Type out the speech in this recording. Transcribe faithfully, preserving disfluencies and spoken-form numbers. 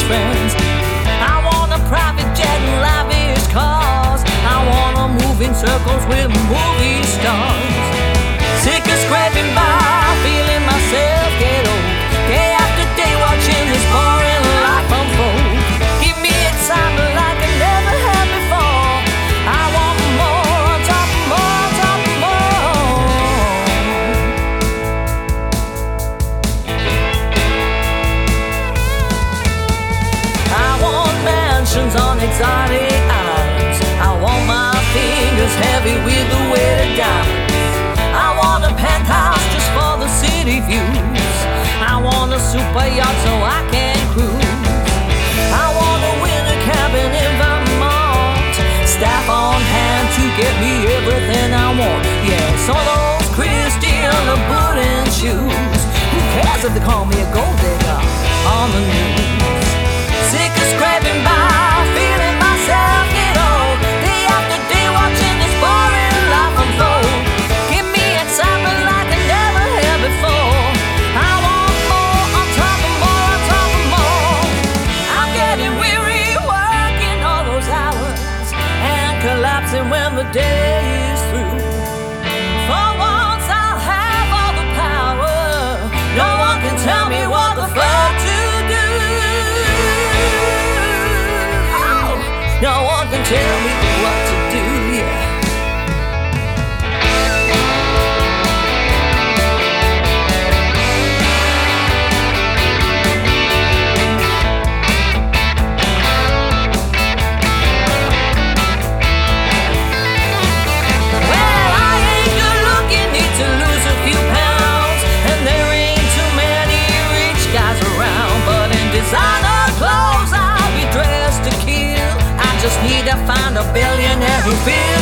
friends. I want a private jet and lavish cars. I wanna move in circles with movie stars. Sick of scraping by, feeling myself get old. Day after day watching this boring life unfold. Give me excitement like I never had before. I want more, on top of more, on top of more. I want mansions on exotic islands. I want my fingers heavy with the weight of diamonds. I want a penthouse just for the city views. I want a super yacht so I can cruise. I want a winter cabin in Vermont. Staff on hand to get me everything I want. Yes, all those Christian Louboutin shoes. Who cares if they call me a gold digger on the news? Sick of scraping by, feeling myself get old. Day after day watching this boring life unfold. Give me excitement like I never had before. I want more, on top of more, on top of more. I'm getting weary working all those hours and collapsing when the day is through. For once I'll have all the power. No one can tell me what the fuck to do. No one can tell me what to do, yeah. Well, I ain't good looking, need to lose a few pounds. And there ain't too many rich guys around. But in designer clothes I'll be dressed to kill. I just need to find a billionaire who feels